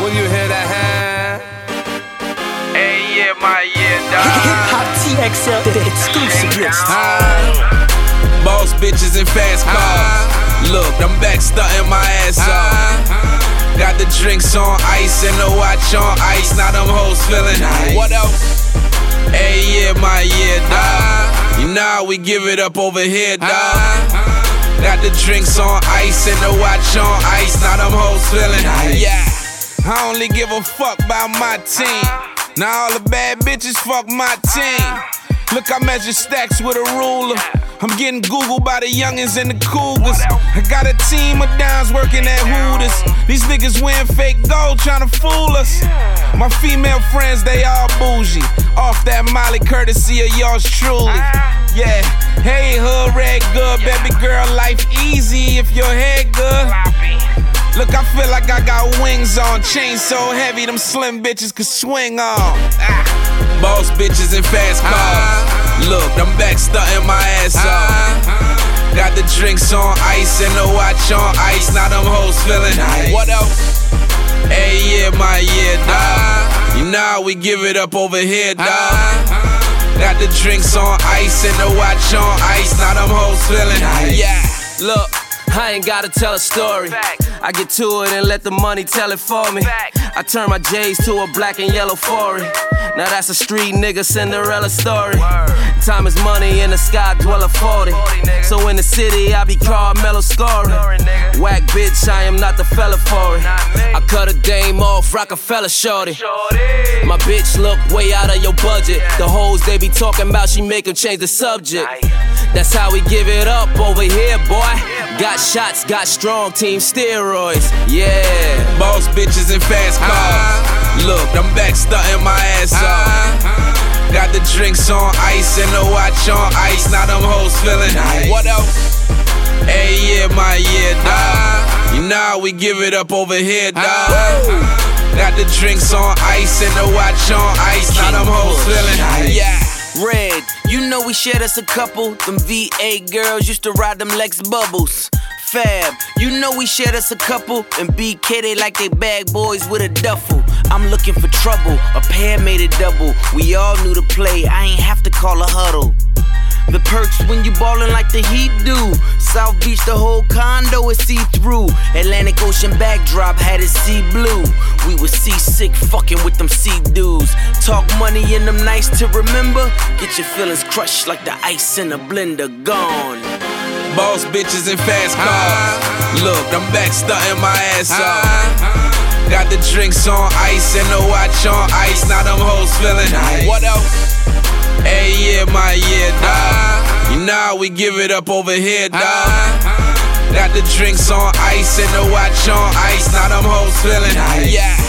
When you hear that hand, Hey, yeah, my yeah, dog. Hot TXL, the exclusive list. Boss bitches and fast cars. Look, I'm back stunting my ass off. Got the drinks on ice and the watch on ice. Now them hoes feeling nice. What else? Hey, yeah, my yeah, dog. You know how we give it up over here, dog. Got the drinks on ice and the watch on ice. Now them hoes feeling nice. Yeah, I only give a fuck about my team. Now all the bad bitches fuck my team. Look, I measure stacks with a ruler. I'm getting Googled by the youngins and the cougars. I got a team of downs working at Hooters. These niggas wearing fake gold trying to fool us. My female friends, they all bougie. Off that Molly courtesy of yours truly. Yeah, hey, hood red good, baby girl, life easy if your head good. Look, I feel like I got wings on. Chain so heavy, them slim bitches could swing on. Boss bitches and fast cars. Look, I'm back stunting my ass off. Got the drinks on ice and the watch on ice. Now them hoes feeling nice. What else? Hey, yeah, my yeah, dog. You know how we give it up over here, dog. Got the drinks on ice and the watch on ice. Now them hoes feeling nice. Yeah, look, I ain't gotta tell a story. I get to it and let the money tell it for me. I turn my J's to a black and yellow foreign. Now that's a street nigga Cinderella story. Time is money in the sky, dweller 40. So in the city, I be Carmelo scoring. Whack bitch, I am not the fella for it. I cut a dame off, Rockefeller shorty. My bitch look way out of your budget. The hoes they be talking about, she make them change the subject. That's how we give it up over here, boy. Got shots, got strong team steroids, yeah. Boss bitches and fast cars. Look, I'm back stunting my ass off. Got the drinks on ice and the watch on ice. Now them hoes feeling nice. What else? Hey, yeah, my yeah, dog. You know how we give it up over here, dog. Got the drinks on ice and the watch on ice. Now them hoes feeling nice. Yeah. Red, you know we shared us a couple. Them VA girls used to ride them Lex Bubbles. Fab, you know we shared us a couple. And BK, they like they bag boys with a duffel. I'm looking for trouble, a pair made it double. We all knew the play, I ain't have to call a huddle. The perks when you ballin' like the Heat do. South Beach, the whole condo is see-through. Atlantic Ocean backdrop had it sea blue. We was seasick fucking with them sea dudes. Talk money in them nights to remember. Get your feelings crushed like the ice in a blender. Gone. Boss bitches and fast cars. Look, I'm back stunting my ass off. Got the drinks on ice and the watch on ice. Now them hoes feeling nice. What else? Hey, yeah, my yeah, dog. You know how we give it up over here, dog. Got the drinks on ice and the watch on ice. Now them hoes feeling nice. Yeah.